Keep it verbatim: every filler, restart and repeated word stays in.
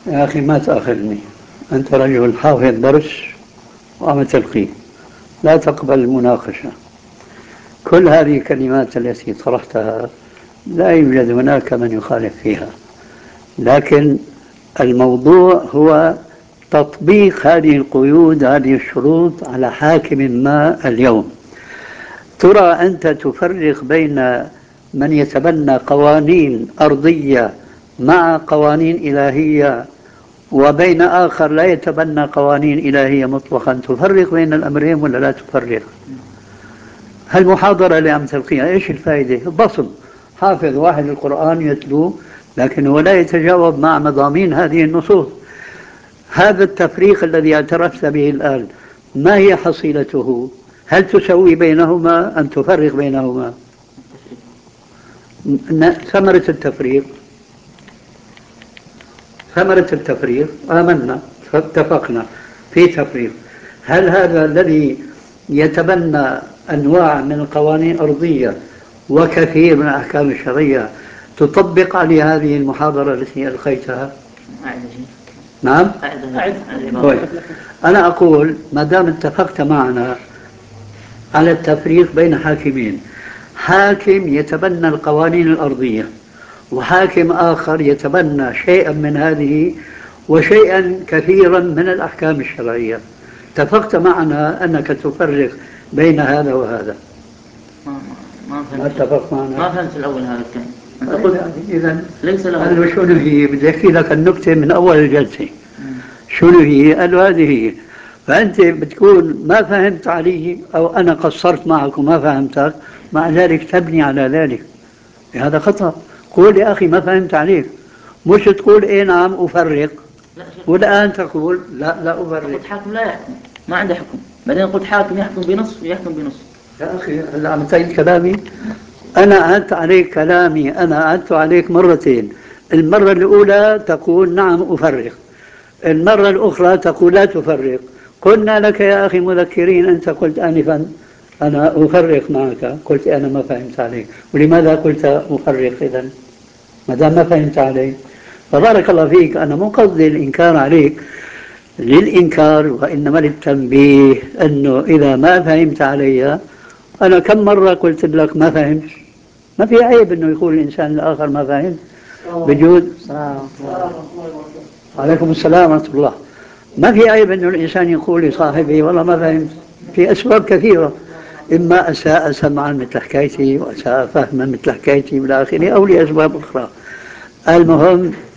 يا أخي ما تأخذني، أنت رجل حافظ درس وعم تلقي، لا تقبل المناقشة. كل هذه الكلمات التي طرحتها لا يوجد هناك من يخالف فيها، لكن الموضوع هو تطبيق هذه القيود، هذه الشروط على حاكم ما اليوم. ترى أنت تفرق بين من يتبنى قوانين أرضية مع قوانين إلهية وبين آخر لا يتبنى قوانين إلهية مطلقا، تفرق بين الأمرين ولا لا تفرق؟ هالمحاضرة اللي عم تلقيها إيش الفائدة؟ بصل حافظ واحد القرآن يتلوه، لكن هو لا يتجاوب مع مضامين هذه النصوص. هذا التفريق الذي اعترفت به الآن ما هي حصيلته؟ هل تسوي بينهما أم تفرق بينهما؟ ثمرة التفريق ثمرة التفريق آمنا فاتفقنا في تفريق. هل هذا الذي يتبنى أنواع من القوانين الأرضية وكثير من الأحكام الشرعية تطبق عليه هذه المحاضرة التي ألقيتها؟ نعم؟ طيب. أنا أقول ما دام اتفقت معنا على التفريق بين حاكمين، حاكم يتبنى القوانين الأرضية وحاكم آخر يتبنى شيئا من هذه وشيئا كثيرا من الأحكام الشرعية، اتفقت معنا أنك تفرق بين هذا وهذا. ما ما ما اتفق معنا. ما فهمت الأول هذا الكلام. أنت قلت إذا ليس له. قال له شنو هي؟ بدي أحكي لك النكتة من أول الجلسة. شنو هي؟ قال له هذه هي. فأنت بتكون ما فهمت عليه أو أنا قصرت معك وما فهمتك، مع ذلك تبني على ذلك. هذا خطأ. قول يا أخي ما فهمت عليك، مش تقول إيه نعم أفرق والآن تقول لا لا أفرق. قلت حاكم لا يحكم، ما عنده حكم، بعدين قلت حاكم يحكم بنص ويحكم بنص. يا أخي هلا عم تعيد كلامي. أنا أعدت عليك كلامي، أنا أعدت عليك مرتين. المرة الأولى تقول نعم أفرق، المرة الأخرى تقول لا تفرق. قلنا لك يا أخي مذكرين، أنت قلت آنفا أنا أفرق معك، قلت أنا ما فهمت عليك. ولماذا قلت أفرق إذن ما دام ما فهمت علي؟ فبارك الله فيك، أنا مو قصدي الإنكار عليك للإنكار وإنما للتنبيه، أنه إذا ما فهمت علي، أنا كم مرة قلت لك ما فهمت. ما في عيب أنه يقول الإنسان الآخر ما فهمت. بجود عليكم السلام ورحمة الله. ما في عيب أنه الإنسان يقول لصاحبه والله ما فهمت، في أسباب كثيرة، إما أساء سمعا مثل حكايتي وأساء فهما مثل حكايتي بالآخر، أو لأسباب أخرى. المهم